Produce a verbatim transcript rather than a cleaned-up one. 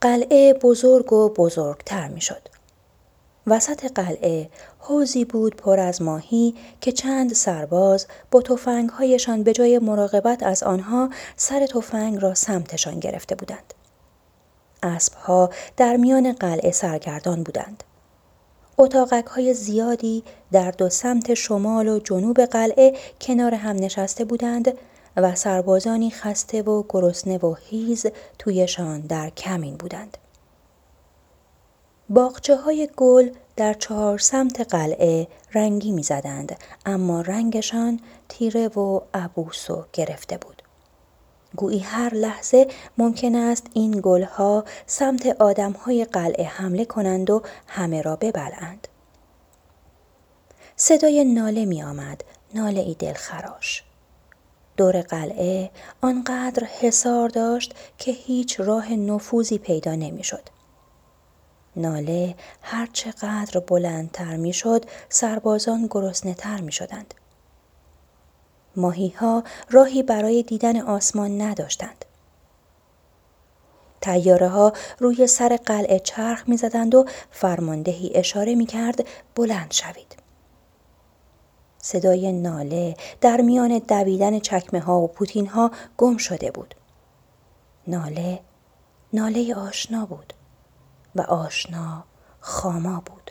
قلعه بزرگ و بزرگتر می شد. وسط قلعه حوضی بود پر از ماهی که چند سرباز با تفنگ‌هایشان به جای مراقبت از آنها سر تفنگ را سمتشان گرفته بودند. اسب‌ها در میان قلعه سرگردان بودند. اتاقک‌های زیادی در دو سمت شمال و جنوب قلعه کنار هم نشسته بودند و سربازانی خسته و گرسنه و هیز تویشان در کمین بودند. باغچه‌های گل در چهار سمت قلعه رنگی می‌زدند، اما رنگشان تیره و عبوس و گرفته بود. گویی هر لحظه ممکن است این گلها سمت آدم‌های قلعه حمله کنند و همه را ببلعند. صدای ناله می آمد، ناله ای دلخراش. دور قلعه آنقدر حصار داشت که هیچ راه نفوذی پیدا نمی شد. ناله هر چقدر بلندتر می شد، سربازان گرسنه تر می شدند. ماهی‌ها راهی برای دیدن آسمان نداشتند. طیاره‌ها روی سر قلعه چرخ می‌زدند و فرماندهی اشاره می‌کرد بلند شوید. صدای ناله در میان دویدن چکمه‌ها و پوتین‌ها گم شده بود. ناله، ناله آشنا بود و آشنا خاما بود.